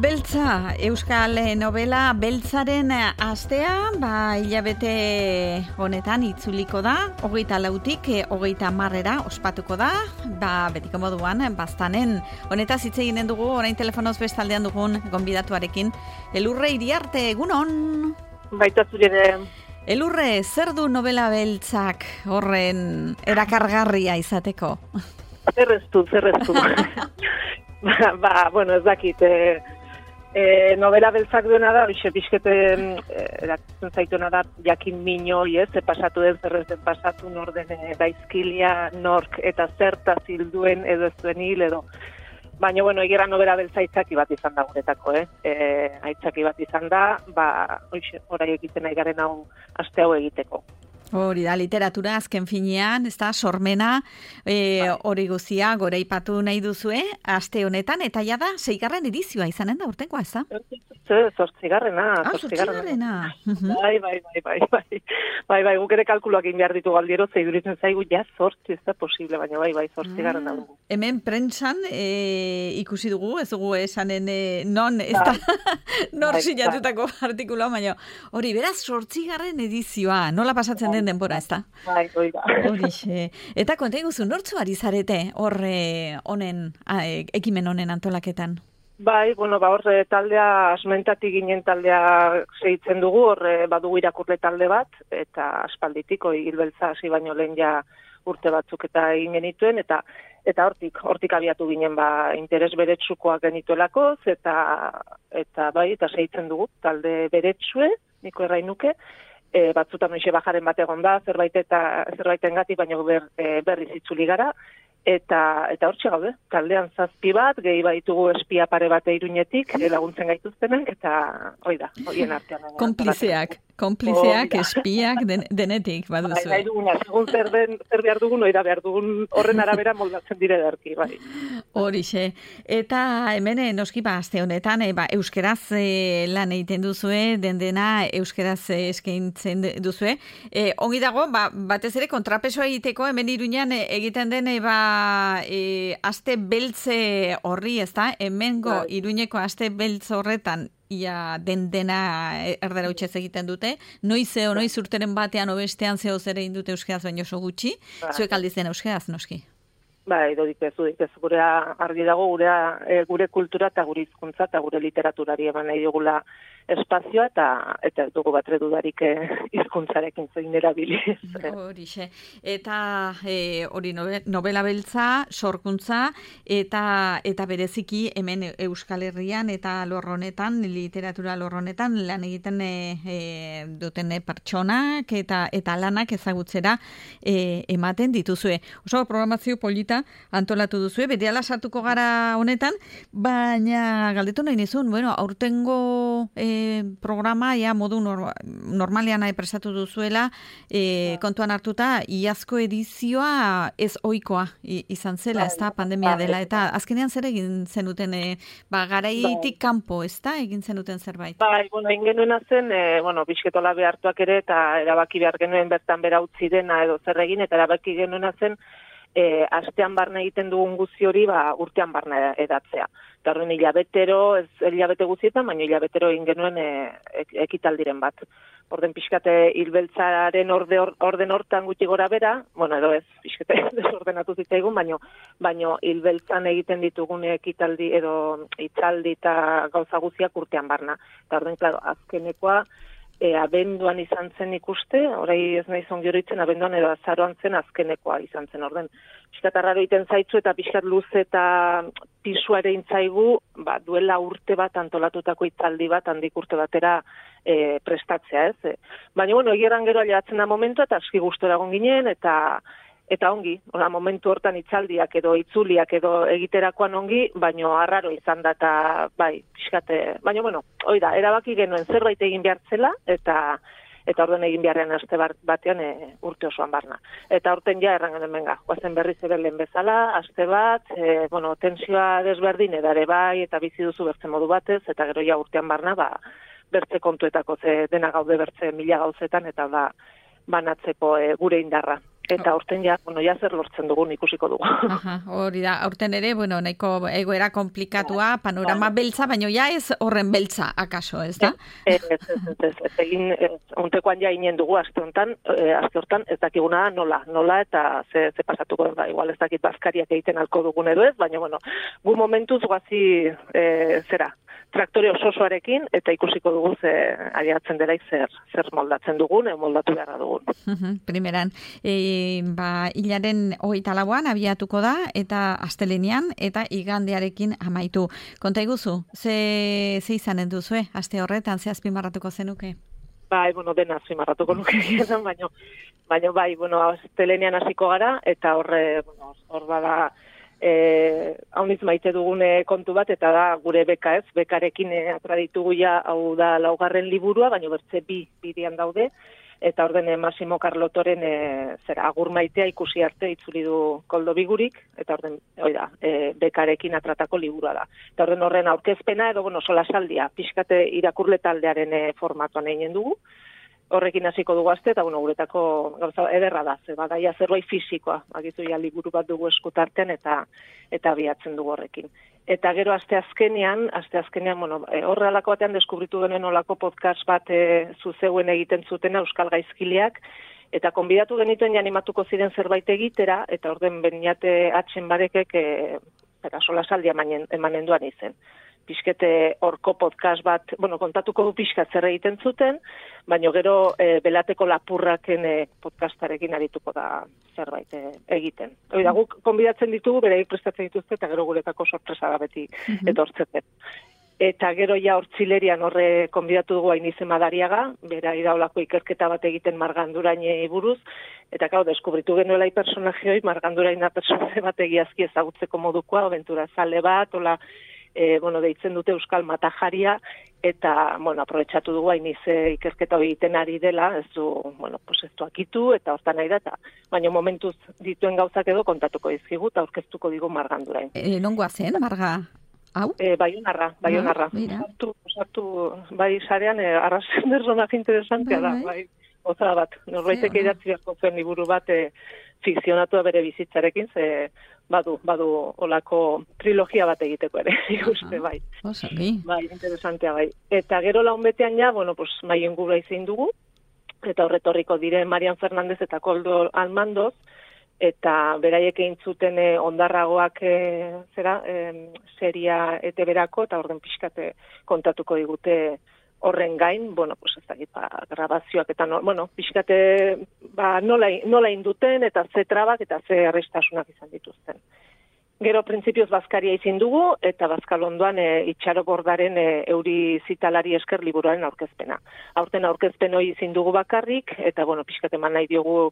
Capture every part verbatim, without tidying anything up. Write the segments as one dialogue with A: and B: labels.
A: Beltza, Euskal Novela Beltzaren astea, ba, hilabete honetan itzuliko da, hogeita lautik, hogeita marrera ospatuko da, ba, betiko moduan, baztanen. Honetaz hitz eginen dugu, orain telefonoz bestaldean dugun gonbidatuarekin. Elurre Iriarte, egunon?
B: Baita zure.
A: Elurre, zer du Novela Beltzak horren erakargarria izateko?
B: Zerreztu, zerreztu. ba, ba, bueno, ez dakit, e, e, Novela Beltzak duena da, bixe, bizkete, erakutzen zaituena da, jakin minoi, ez, ze pasatu den, zerrez den pasatu, nor den gaizkilia, nork, eta zertaz hilduen, edo ez duen hil, edo. Baina, bueno, egera Novela Beltza aitzaki bat izan da guretako, eh? E, aitzaki bat izan da, ba, oixe, orai egiten nahi garen hau, aste hau egiteko.
A: Hori da, literatura azken finean, ez da, sormena, e, hori guzia, gora ipatu nahi duzue, aste honetan, eta ja da, seigarren edizioa izanen da, urtekoa, ez da?
B: Zortzigarrena.
A: Ah, zortzigarrena.
B: Bai, bai, bai, bai, bai, bai, bai, guk ere kalkuloak egin behar ditu galdiero, zeiduritzen zaigu, ja, zortzi, ez da posible, baina bai, bai, zortzigarrena dugu.
A: Hemen prentsan e, ikusi dugu, ez dugu esanen, e, non, ez da, nor sinatutako artikula, baina hori, beraz, zortzigarren edizioa, nola pasatzen den denbora, ez da?
B: Bai, hori da.
A: Horixe. Eta konta iguzu, nortzu ari zarete horre honen, ekimen honen antolaketan?
B: Bai, bueno, ba, horre taldea, asmentatik ginen taldea segitzen dugu, horre badugu irakurle talde bat, eta aspalditik, hori Hilbeltza hasi baino lehen ja urte batzuk eta egin genituen, eta eta hortik, hortik abiatu ginen, ba, interes beretsukoak genituelakoz, eta, eta bai, eta segitzen dugu, talde beretsue, niko errainuke, E, batzutan noixe bajaren bat egon da, zerbait eta zerbaiten gati, baina ber, e, berriz itzuli gara, eta eta hortxe gaude, taldean zazpi bat, gehi baitugu espia pare bat Iruñetik, laguntzen gaituztenak, eta hoi da, hoien artean.
A: Konplizeak, konplizeak, espiak, den, denetik, baduzu.
B: Bai, duguna, segun zer, den, zer behar dugun, oira behar dugun, horren arabera moldatzen dire derki, bai.
A: Horixe, eta hemen noski ba, aste honetan, e, ba, euskeraz e, lan egiten duzue, den dena euskeraz e, eskaintzen duzue. E, ongi dago, ba, batez ere kontrapesoa egiteko, hemen Iruñan e, egiten den, e, ba, E, aste beltze horri, ez da? Hemengo Iruñeko aste beltz horretan ia den dena erdera utxez egiten dute. Noizeo, noiz urteren batean obestean zeo zer egin dute euskeraz baino oso gutxi. Zuek aldiz den euskeraz, noski?
B: Ba, edo ditezu, ditezu. Gure argi dago, gure, e, gure kultura eta gure hizkuntza eta gure literaturari eman nahi dugula espazioa, eta eta dugu batre dudarik hizkuntzarekin zein erabiliz.
A: Horixe. Eta e, hori Novela Beltza, sorkuntza, eta eta bereziki hemen Euskal Herrian eta lorronetan, literatura lorronetan, lan egiten e, e, duten pertsonak eta eta lanak ezagutzera e, ematen dituzue. Oso programazio polita antolatu duzue, berehala sartuko gara honetan, baina galdetu nahi nizun, bueno, aurtengo e, programa ja modu nor, normalean prestatu duzuela, e, kontuan hartuta iazko edizioa ez ohikoa izan zela, ez da, pandemia dela, eta azkenean zer egin zenuten, e, ba, garaitik kanpo, ez da, egin zenuten zerbait?
B: Bai, bueno, egin genuena zen, e, bueno, bisketola behartuak ere, eta erabaki behar genuen bertan bera utzi dena edo zer egin, eta erabaki genuena zen, E, astean barna egiten dugun guzti hori, ba, urtean barna edatzea. Eta horren hilabetero, ez hilabete guztietan, baina hilabetero egin genuen e, ekitaldiren bat. Orden pixkate Hilbeltzaren orde, orden hortan gutxi gora bera, bueno, edo ez, pixkate desordenatu zitzaigun, baina baino Hilbeltzan egiten ditugun ekitaldi edo hitzaldi eta gauza guztiak urtean barna. Eta orden, klaro, azkenekoa, E, abenduan izan zen ikuste, orai ez nahi zongi horitzen, abenduan edo azaroan zen azkenekoa izan zen orden. Piskat arraro egiten zaitzu eta piskat luze eta pisua ere intzaigu, ba, duela urte bat antolatutako hitzaldi bat, handik urte batera e, prestatzea, ez? Baina, bueno, egeran gero aliatzen da momentu eta aski gustora egon ginen, eta eta ongi, ora, momentu hortan hitzaldiak edo itzuliak edo egiterakoan ongi, baino arraro izan da, eta bai, pixkate, baina, bueno, hoi da, erabaki genuen zerbait egin behar zela, eta eta orden egin beharrean aste batean e, urte osoan barna. Eta horten ja erran genuen benga, guazen berriz ere lehen bezala, aste bat, e, bueno, tensioa desberdin edare bai, eta bizi duzu bertze modu batez, eta gero ja urtean barna, ba, bertze kontuetako ze dena gaude bertze mila gauzetan, eta ba, banatzeko e, gure indarra. Eta aurten ja, bueno, ja zer lortzen dugun ikusiko dugu.
A: Aha, hori da, aurten ere, bueno, nahiko egoera komplikatua, panorama beltza, baina ja ez horren beltza, akaso, ez da?
B: Ez, ez, ez, ez, ez, egin, ontekoan ja inen dugu, aste hontan, aste hortan, ez dakiguna nola, nola, eta ze, ze pasatuko da, igual ez dakit bazkariak egiten alko dugun edo ez, baina, bueno, gu momentuz guazi, e, zera, traktore ososoarekin, eta ikusiko dugu ze ariatzen dela zer, zer moldatzen dugun, e, moldatu beharra dugun.
A: Primeran, e, ba, hilaren hogeita lauan abiatuko da, eta astelenean, eta igandearekin amaitu. Konta iguzu, ze, ze izanen duzue, aste horretan, ze azpimarratuko zenuke?
B: Bai, bueno, dena azpimarratuko nuke, baina, baina bai, bueno, astelenean hasiko gara, eta horre, bueno, hor bada, Eh, hauniz maite dugune kontu bat, eta da gure beka ez, bekarekin eh, atraditugu ja, hau da laugarren liburua, baina bertze bi bidean daude, eta orden eh, Massimo Carlottoren eh, zera, agur maitea ikusi arte itzuli du koldo bigurik, eta orden, hoi da, eh, bekarekin atratako liburua da. Eta orden horren aurkezpena, edo, bueno, solasaldia, pixkate irakurle taldearen eh, formatuan egin dugu, horrekin hasiko dugu aste, eta bueno, guretako gauza ederra da, ze badaia zerbait fisikoa, agitu ja liburu bat dugu eskutartean eta eta abiatzen dugu horrekin. Eta gero aste azkenean, aste azkenean, bueno, horre alako batean deskubritu genuen olako podcast bat e, zuzeuen egiten zutena Euskal Gaizkileak, eta konbidatu genituen animatuko ziren zerbait egitera, eta orden beniate atxen barekek, e, eta solasaldia emanen duan izen. Piskete horko podcast bat, bueno, kontatuko du pixkat zer egiten zuten, baina gero e, belateko lapurraken e, podcastarekin arituko da zerbait e, egiten. Hoi da, guk konbidatzen ditugu, bereik prestatzen dituzte, eta gero guretako sorpresa da beti etortzen. Eta gero ja hortzilerian horre konbidatu dugu Ainize Madariaga, bera idaulako ikerketa bat egiten margandurainei buruz, eta gau, deskubritu genuelai personajioi, marganduraina personaje bat egiazki ezagutzeko modukoa, aventura zale bat, ola, E, bueno, deitzen dute Euskal Matajaria, eta, bueno, aprobetxatu dugu Ainize ikerketa egiten ari dela, ez du, bueno, pues ez du akitu, eta hortan nahi da, eta, baina momentuz dituen gauzak edo kontatuko dizkigu, eta aurkeztuko digu margandurain.
A: E, nongoa zen, marga? Hau?
B: E, Baionarra, Baionarra. Ah, sartu, sartu, bai sarean, e, arrazen derronak interesantea da, bai. Oza bat, norbaitek idatzi beharko zen liburu bat e, fikzionatua bere bizitzarekin, ze badu, badu olako trilogia bat egiteko ere, ikuste, bai.
A: Oso, bi.
B: Bai, interesantea, bai. Eta gero laun betean ja, bueno, pues, maien gura izin dugu, eta horretorriko dire Marian Fernandez eta Koldo Almandoz, eta beraiek egin zuten eh, ondarragoak eh, zera, eh, seria ete berako, eta orden pixkate kontatuko digute horren gain, bueno, pues ez dakit, ba, grabazioak eta, no, bueno, pixkate, ba, nola, nola induten, eta ze trabak, eta ze arrestasunak izan dituzten. Gero, printzipioz, bazkaria izin dugu, eta bazkalondoan e, itxaro bordaren e, euri zitalari esker liburuaren aurkezpena. Aurten aurkezpen hori izin dugu bakarrik, eta, bueno, pixkat eman nahi diogu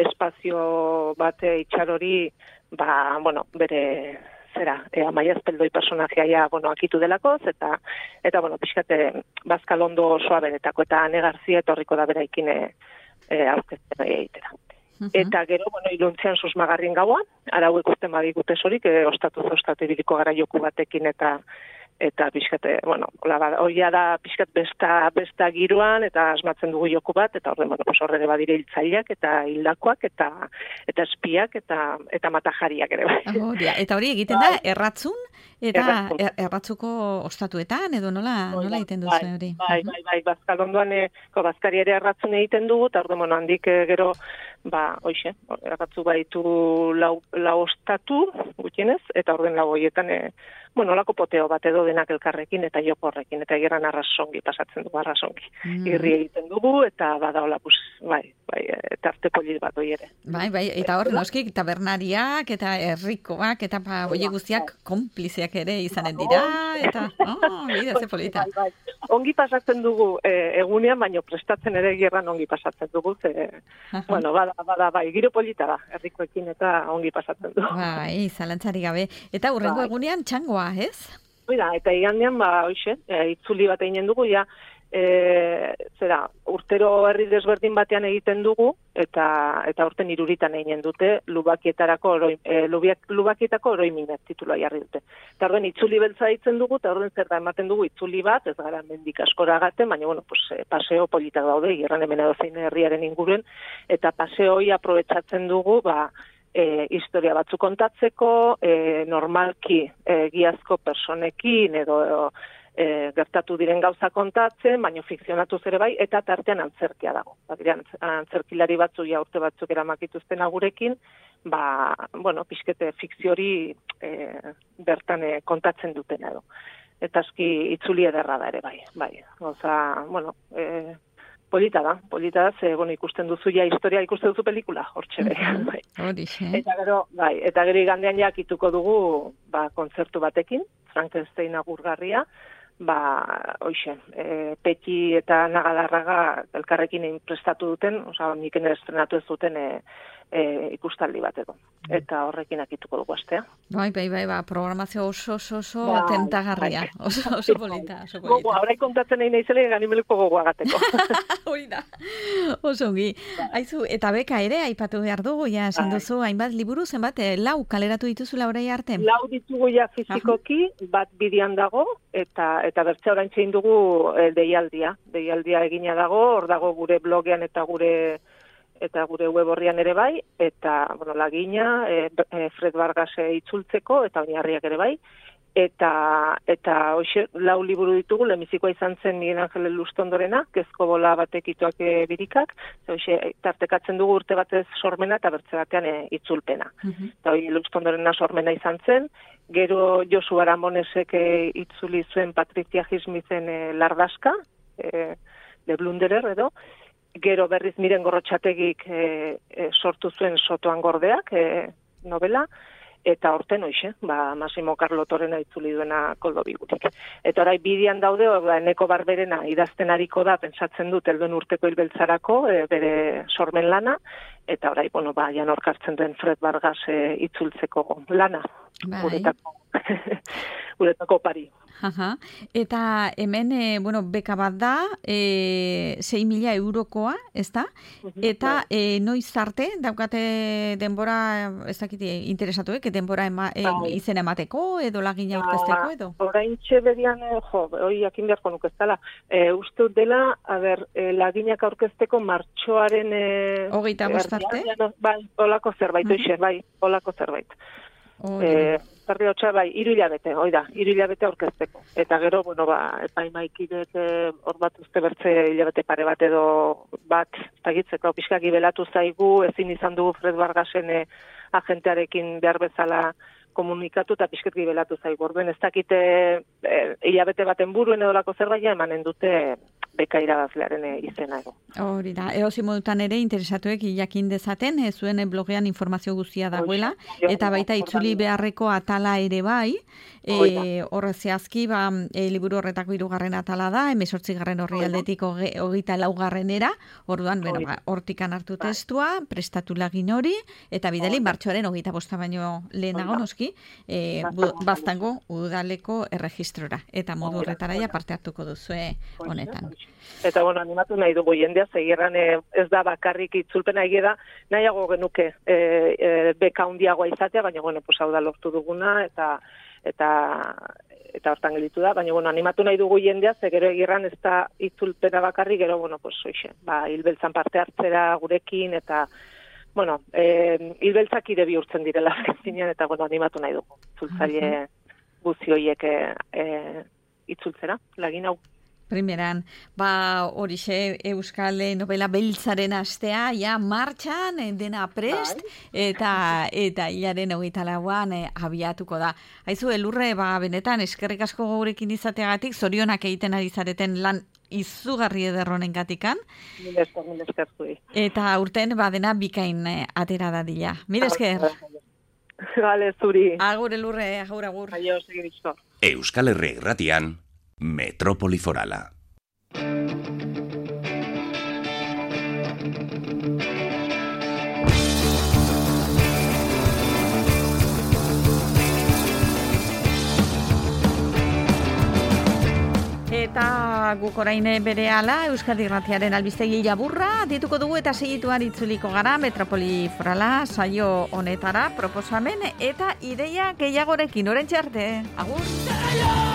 B: espazio bat e, itxarori, ba, bueno, bere zera, e, Amaia Azpeldoi personajeaia, bueno, akitu delakoz, eta, eta bueno, pixkate, bazkalondo osoa beretako, eta Ane Garzia etorriko da beraikin e, e, aurkezpen egitera. Eta gero, bueno, iluntzean susmagarrien gaua, arau ikusten badikute sorik, e, ostatu zostatu ibiliko gara joku batekin eta eta pixkate, bueno, hoia da pixkat besta, besta giroan, eta asmatzen dugu joku bat, eta horren, bueno, horre badire hiltzaileak, eta hildakoak, eta eta espiak, eta eta matajariak ere.
A: Oh, eta hori egiten da, erratzun, eta erratzun. Erratzuko ostatuetan, edo nola, nola egiten duzu hori?
B: Bai, bai, bai, bazkalondoan, ko bazkari ere erratzun egiten dugu, eta horren, bueno, handik gero, ba, hoxe, erratzu baitu lau, lau ostatu, gutienez, eta horren lau hoietan, e, bueno, olako poteo bat edo denak elkarrekin eta joko horrekin, eta geran arrasongi pasatzen dugu, arrasongi. Mm. Irri egiten dugu, eta bada hola, pues, bai, bai, eta arte polit bat hoi ere.
A: Bai, bai, eta hor, noski, tabernariak, eta herrikoak, eta ba, oie guztiak konpliziak ere izanen dira, eta, oh, bide, ze polita.
B: Bai, bai. Ongi pasatzen dugu e, egunean, baino prestatzen ere gerran ongi pasatzen dugu, ze, bueno, bada, bada, bai, giro polita da, herrikoekin eta ongi pasatzen dugu.
A: Bai, zalantzari gabe. Eta hurrengo bai. Egunean txangoa, ez?
B: Oida, eta igandean, ba, hoxe, e, itzuli bat eginen dugu, ja, e, zera, urtero herri desberdin batean egiten dugu, eta eta urten iruritan eginen dute, lubakietarako oroi, e, lubiak, lubakietako oroiminak titulua jarri dute. Eta orden itzuli beltza ditzen dugu, eta orden zer da ematen dugu itzuli bat, ez gara mendik askora gaten, baina, bueno, pues, paseo politak daude, gerran hemen edo zein herriaren inguruen, eta paseo hoi aprobetsatzen dugu, ba, E, historia batzu kontatzeko, e, normalki e, giazko personekin edo e, gertatu diren gauza kontatzen, baino fikzionatu ere bai, eta tartean antzerkia dago. Ba, antzerkilari batzu ja urte batzuk eramakituzten agurekin, ba, bueno, pixkete fikziori e, bertan e, kontatzen duten edo. Eta aski itzuli ederra da ere bai. bai. Oza, bueno, e, polita da, polita da, ze, bueno, ikusten duzu ja historia, ikusten duzu pelikula, hortxe be. Bai. Eta gero, bai, eta gero igandean jakituko dugu, ba, kontzertu batekin, Frankenstein agurgarria, ba, hoxe, e, Peti eta Nagadarraga elkarrekin prestatu duten, oza, nik ene estrenatu ez duten e, e, ikustaldi bateko. Eta horrekin akituko dugu astea.
A: Bai, bai, bai, ba, programazio oso, oso, oso ba, tentagarria, bai. oso, oso polita, oso polita.
B: Gogo, haura kontatzen nahi nahizele, ganimeluko gogoa gateko.
A: Hori da, oso ongi. Aizu, eta beka ere, aipatu behar dugu, ja, esan duzu, hainbat liburu, zenbat, lau kaleratu dituzula orai arte?
B: Lau ditugu ja fizikoki, bat bidian dago, eta eta bertzea orain txein dugu e, deialdia. Deialdia egina dago, hor dago gure blogean eta gure eta gure web horrian ere bai, eta, bueno, lagina, e, e, Fred Vargase itzultzeko, eta oinarriak ere bai, eta, eta hoxe, lau liburu ditugu, lehenbizikoa izan zen Miguel Angel Lustondorena, kezko bola batek ituak e, birikak, hoxe, tartekatzen dugu urte batez sormena, eta bertze batean e, itzulpena. Uh-huh. Eta hori Lustondorena sormena izan zen, gero Josu Aramonesek e, itzuli zuen Patricia Gismizen e, Lardaska, e, de Blunderer edo, gero berriz Miren Gorrotxategik e, e, sortu zuen Sotoan gordeak e, novela, eta horten hoixe, ba, Massimo Carlotorena itzuli duena Koldo Bigurik. Eta orai bidian daude, ba, Eneko Barberena idazten ariko da, pentsatzen dut, helduen urteko hilbeltzarako, e, bere sormen lana, eta orai, bueno, ba, jan orkartzen duen Fred Vargas e, itzultzeko lana, bai. Guretako, guretako pari.
A: Aha. Eta hemen, e, bueno, beka bat da, e, sei mila eurokoa, ez da? Eta e, noiz arte, daukate denbora, ez dakit, interesatuek, denbora ema, e, izen emateko, edo lagina aurkezteko, edo?
B: Orain txeberian, jo, hori jakin beharko nuke ez dela, e, uste dela, a ber, e, laginak aurkezteko martxoaren... E,
A: Hogeita bostarte?
B: Bai, olako zerbait, uh-huh. oixe, bai, olako zerbait. Eh, Zarri hotxa, bai, iru hilabete, hoi da, iru hilabete aurkezteko. Eta gero, bueno, ba, epaimaikidek hor bat uste bertze hilabete pare bat edo bat, tagitzeko, pixkak ibelatu zaigu, ezin izan dugu Fred Vargasen eh, agentearekin behar bezala komunikatu eta pixkat gibelatu zaigu. Orduen ez dakite eh, hilabete baten buruen edolako zerbait emanen dute beka irabazlearen izena edo.
A: Hori da, eosi modutan ere interesatuek jakin dezaten, e, zuen blogean informazio guztia dagoela, eta baita itzuli beharreko atala ere bai, e, horre zehazki, ba, e, liburu horretako hirugarren atala da, hemezortzi garren horri aldetik hogeita laugarrenera, orduan, bueno, ba, hortikan hartu testua, prestatu lagin hori, eta bidali martxoaren hogeita bosta baino lehenago noski, e, baztango udaleko erregistrora, eta modu horretara ja parte hartuko duzue honetan.
B: Eta, bueno, animatu nahi dugu jendea, zegirran eh, ez da bakarrik itzulpena egia da, nahiago genuke e, e, beka hundiagoa izatea, baina, bueno, pues, hau da lortu duguna, eta eta eta hortan gelitu da, baina, bueno, animatu nahi dugu jendea, ze gero egirran ez da itzulpena bakarrik, gero, bueno, pues, oixe, ba, hilbeltzan parte hartzera gurekin, eta, bueno, e, hilbeltzak ide bihurtzen direla, zinean, eta, bueno, animatu nahi dugu, itzultzaile guzioiek e, e, itzultzera, lagin hau.
A: Primeran, ba horixe Euskal Novela Beltzaren astea, ja martxan, dena prest, eta eta hilaren hogeita lauan e, abiatuko da. Haizu, elurre, ba benetan, eskerrik asko gurekin izateagatik, zorionak egiten ari zareten lan izugarri ederronen gatikan.
B: Mil esker, mil esker zui.
A: Eta urten, ba dena bikain e, atera dadila. Mil esker.
B: Vale, zuri.
A: Agur elurre, agur, agur.
B: Aio, segirizko.
C: Euskal Herri Irratian, Metrópoli Forala.
A: Eta guk orain berehala Euskadi Irratiaren albistegi laburra dituko dugu eta segituan itzuliko gara Metropoli Forala saio honetara proposamen eta ideia gehiagorekin. Oraintxe arte. Agur!